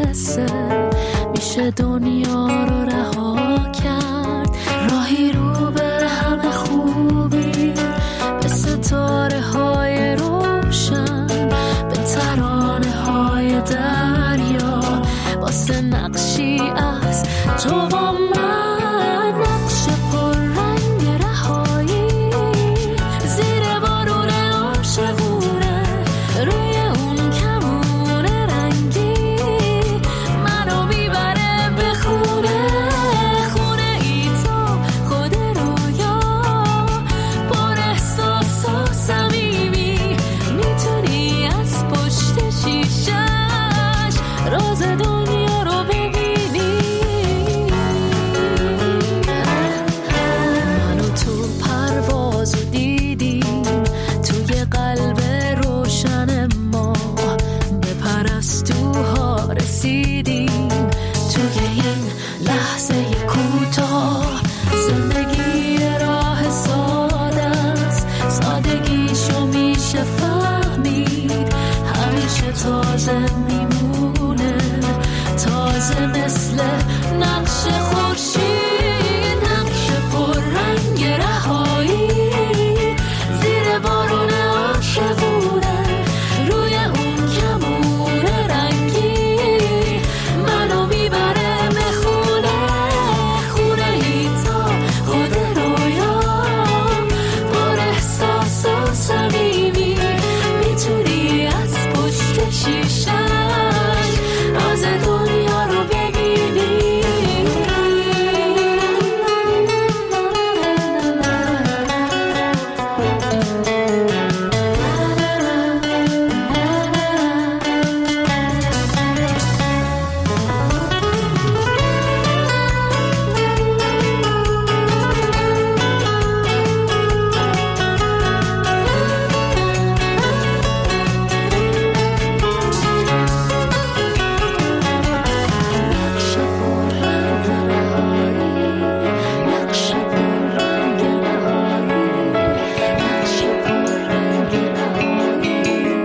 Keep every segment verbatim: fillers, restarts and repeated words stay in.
بسه، میشه دنیا رو رها کرد. راهی رو به همه خوبی، به ستاره های روشن، به ترانه های دریا، واسه نقشی از تو و من، نقش پر رنگ رهایی، زیر بارون عاشقونه، روی اون کمون رنگی، منو میبره به خونه، خونه ای تو خود رویا، پر احساس و صمیمی، میتونی از پشت شیشش راز دنیا رو ببینی. منو تو پروازو دیدیم، توی قلب روشن ما، به پرستوها رسیدیم، توی این لحظه کوتاه. زندگی راه ساده است، سادگیشو میشه فهمید، همیشه تازه میمونه، تازه مثل نقش خورشید، نقش پر رنگ رهایی، زیر بارون عاشقونه، روی اون کمون رنگی، منو میبره به خونه، خونه ای تا خود رویا، پر احساس و صمیمی، میتونی از پشت شیشش راز دنیا رو ببینی. نقش پر رنگ رهایی، نقش پر رنگ رهایی، نقش پر رنگ رهایی،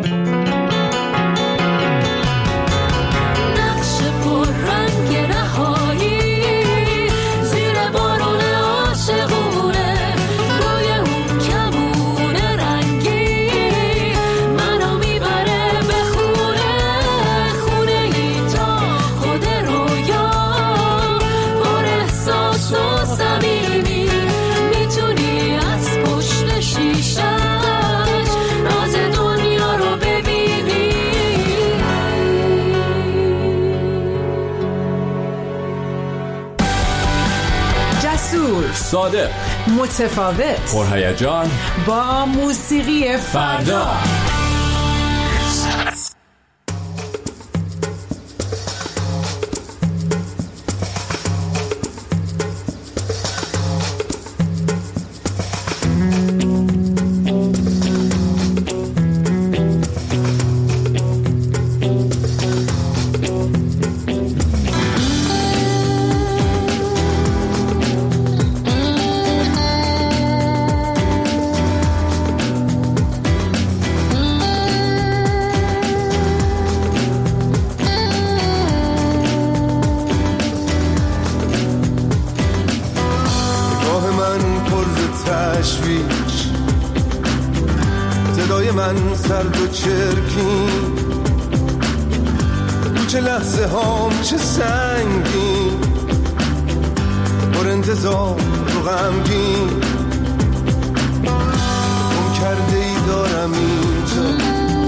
نقش پر رنگ رهایی، زیر بارون عاشقونه، روی اون کمون رنگی، منو میبره به خونه، خونه ای تا خود رویا، پر احساس و صمیمی، میتونی از پشت شیشش راز دنیا رو ببینی. جسور، صادق، متفاوت، پرهیجان، با موسیقی فردا. نگاه من پر ز تشویش، صدای من سرد و چرکین، چه لحظه هام چه سنگین، پر انتظار و غمگین، گم کرده ای دارم اینجا،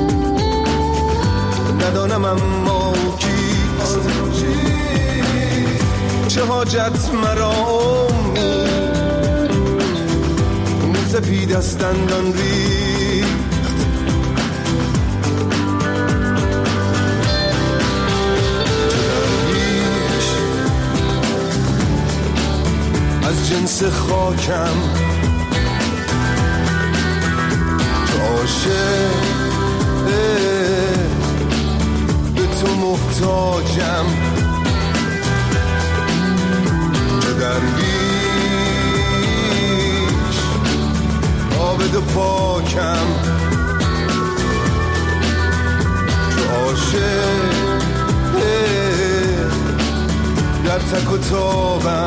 ندانم اما کیست، چه حاجت مرا امید، اون سپید از دندان ریخت، درویش از جنس خاکم، تو عاشق به تو محتاجم، چه درویش عابد و پاکم، چه عاشق و تابم.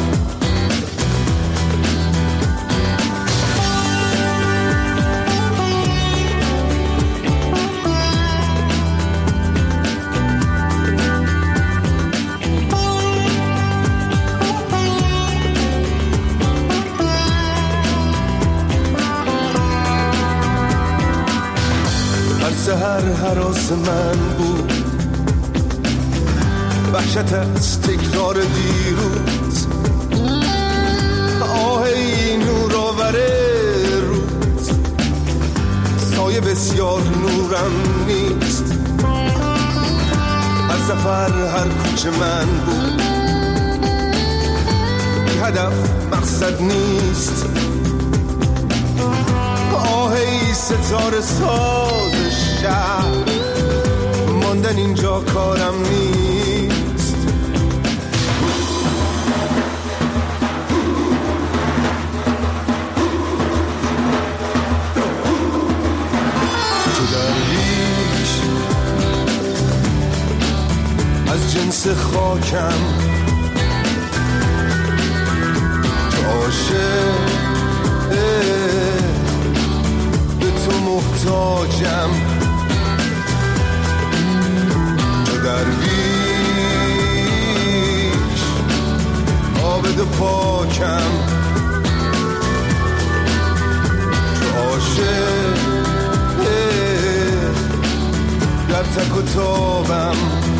سهر هراس من بود، وحشت از تکرار دیروز، آه ای نور آور روز، سایه بسیار نورم نیست. از سفر هر کوچه من بود، بی هدف مقصد نیست. آه ای ستاره ساز شهر، ماندن اینجا کارم نیست. تو درویش از جنس خاکم، تو عاشق تو محتاجم، تو درویش عابد و پاکم، تو عاشق در تک و تابم.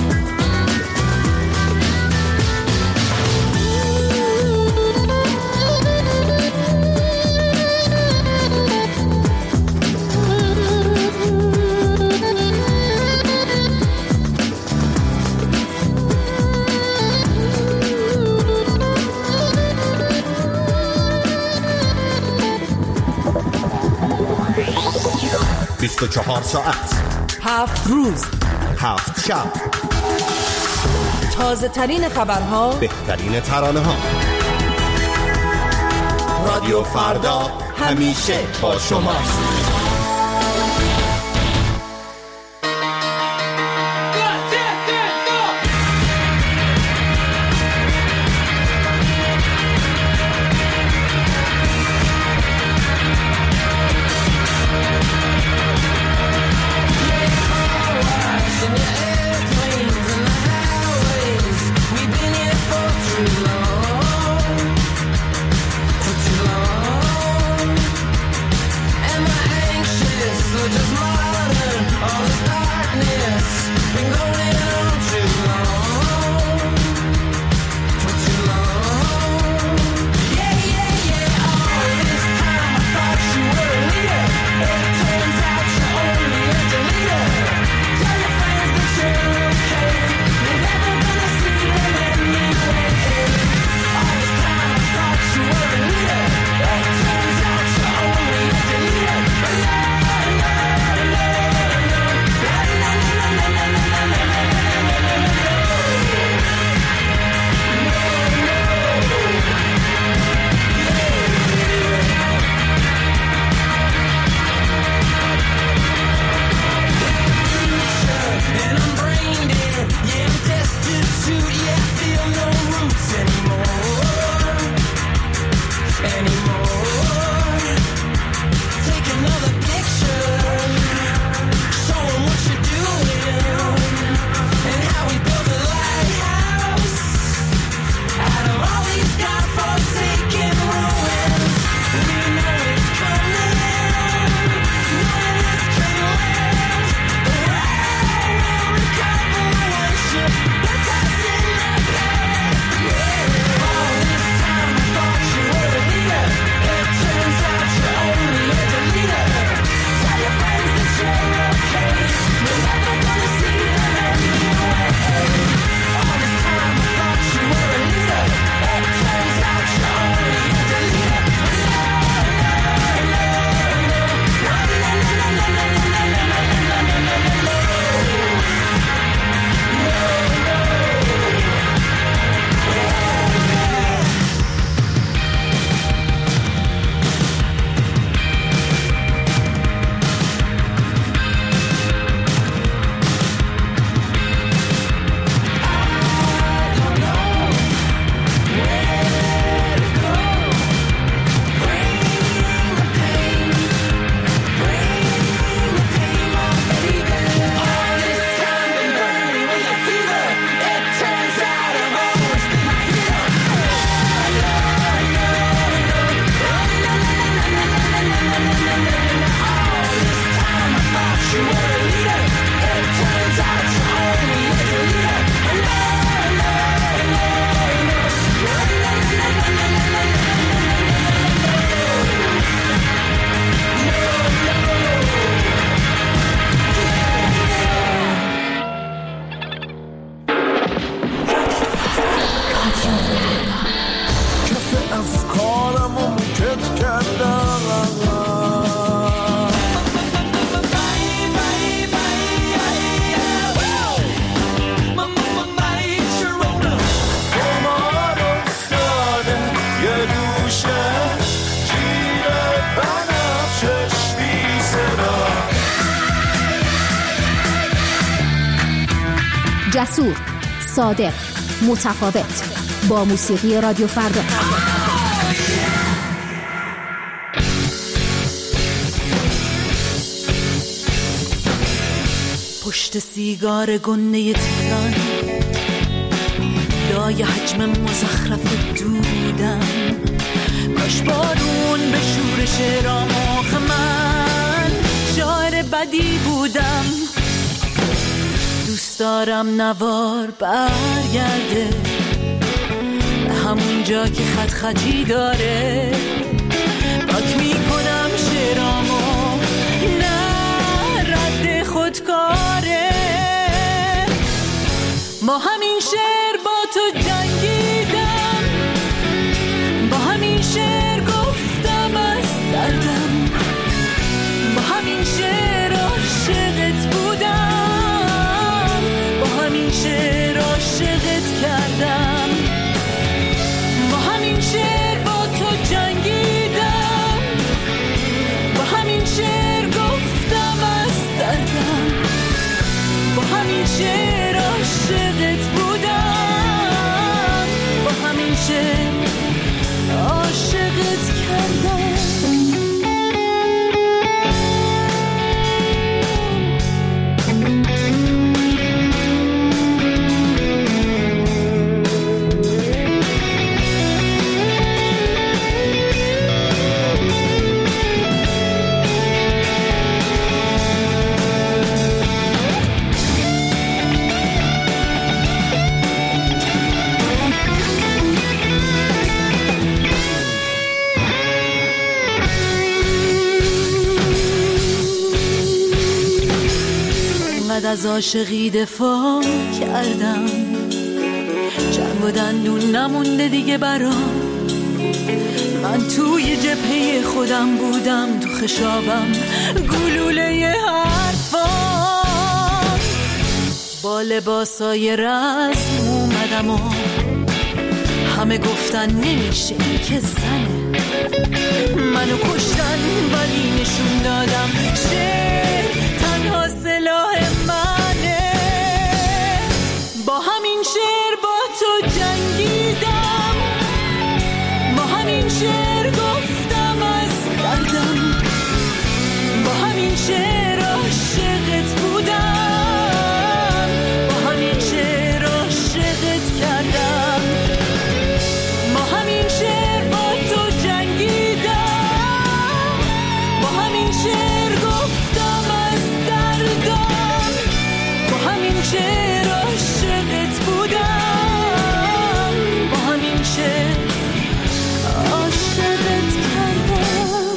بیست و چهار ساعت، هفت روز، هفت شب، تازه ترین خبرها، بهترین ترانه ها. رادیو فردا همیشه با شماست. Am I جسور، صادق، متفاوت، با موسیقی رادیو فردا. پشت سیگار گنده تهران لای حجم مزخرف دودم، کاش بارون به شورش رامخ من شاعر بدی بودم. دوست دارم نوار برگرده به همون جا که خط خطی داره، پاک میکنم شعرامو، نه رد خودکاره. با همین شعر با تو جنگیدم، با همین شعر گفتم از دردم، با همین شعر عاشقت بودم، با همین شعر عاشقت کردم، با همین شعر با تو جنگیدم، با همین شعر گفتم از دردم، با همین شعر عاشقت بودم، با همین شعر عاشقت کردم. از عاشقی دفاع کردم، جنگ و دندون نمونده دیگه برام. من توی جبهه خودم بودم، تو خشابم گلوله حرفام. با لباسای رسم اومدم و همه گفتن نمیشه این که زنه. منو کشتن ولی نشون دادم شعر تنها سلاح منه. با همین شعر با تو جنگیدم، با همین شعر گفتم از دردم، با همین شعر عاشقت بودم، با همین شعر عاشقت کردم، با همین شعر با تو جنگیدم، با همین شعر گفتم از دردم، با همین شعر عاشقت بودم، با همین شعر عاشقت کردم.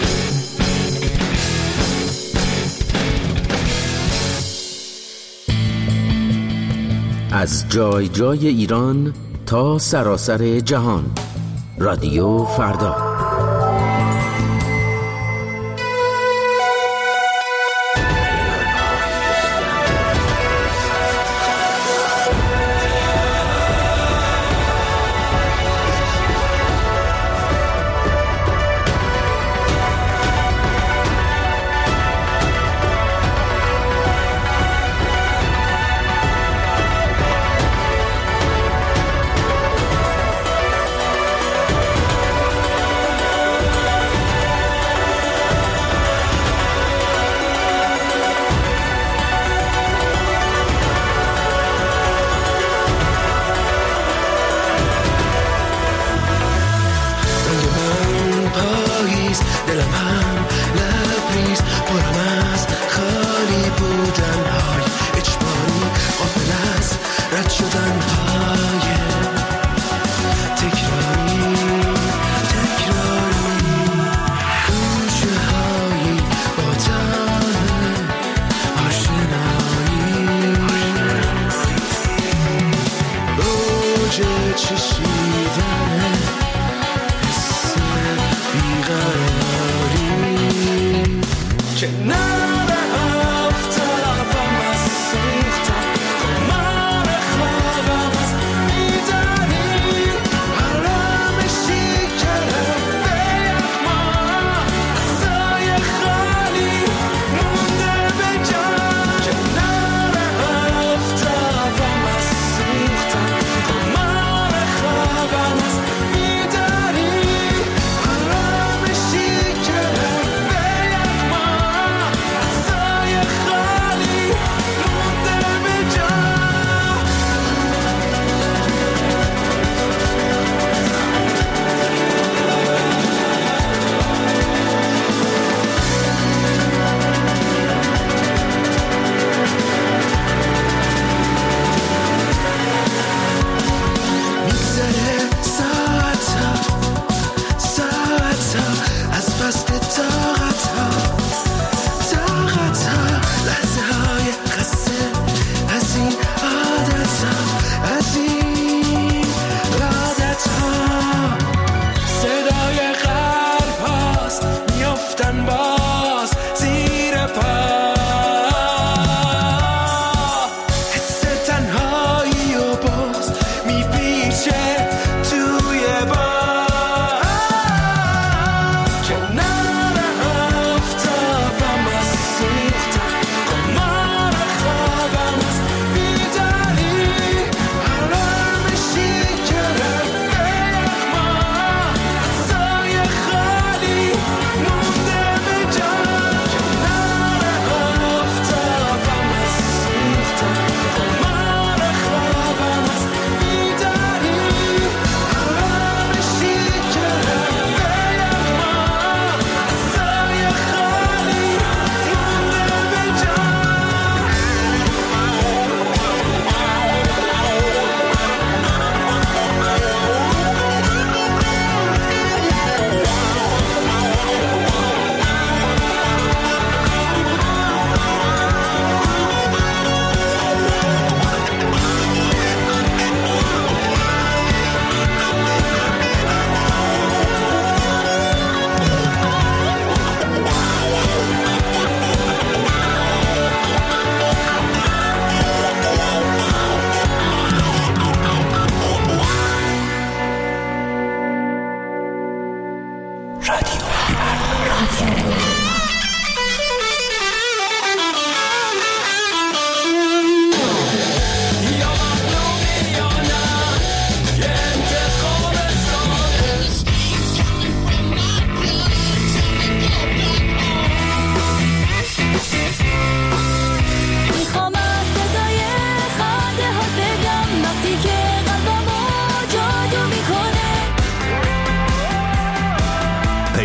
از جای جای ایران تا سراسر جهان، رادیو فردا.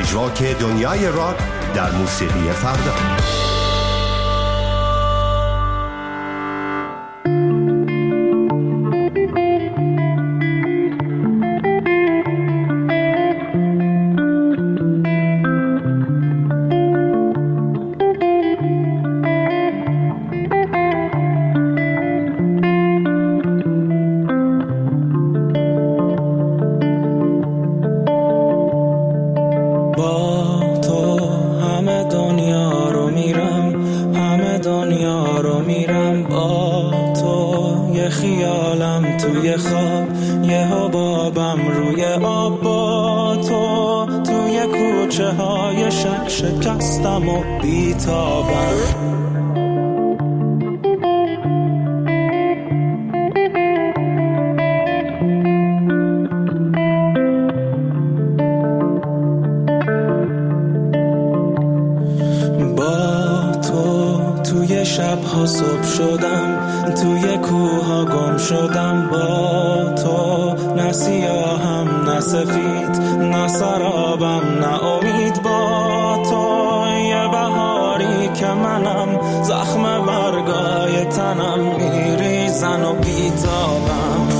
راک دنیای راک در موسیقی فردا. شکستم و بیتابم. با تو توی شبها صبح شدم، توی کوها گم شدم. با تو نه سیاهم نه سفید، نه سرابم نه امید. با تو یه بهاری که منم، زخم برگای تنم میریزن و بیتابم.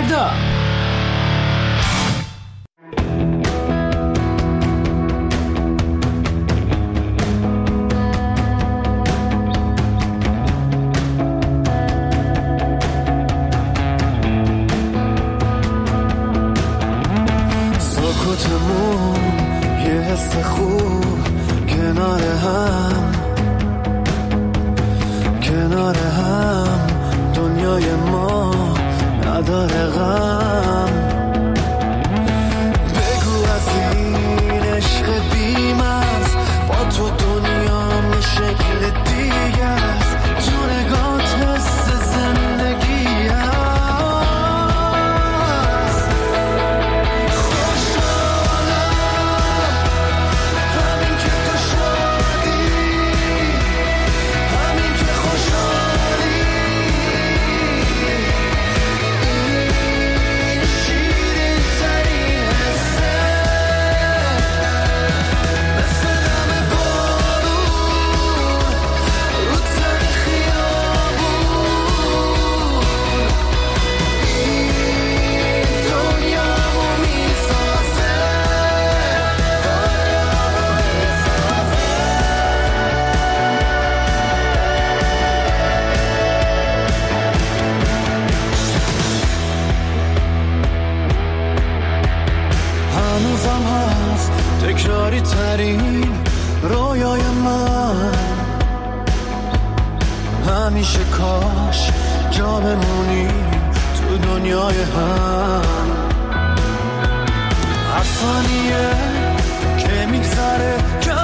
فردا. سکوتمون یه حس خوب کنار هم، کنار هم دنیای ما نداره غم. بگو از این عشق بی‌مرز با تو دنیام یه شکل دیگه است، تو نگات حس زندگی هست. خوشحالم همین که تو شادی، همین که خوشحالی، این شیرین ترین حسه، مثل دم بارون رو تن خیابون، این دنیامو میسازه، دنیامو میسازه. هنوزم هست تکراری ترین رویای من، همیشه کاش جا بمونیم تو دنیای هم. هر ثانیه که میگذره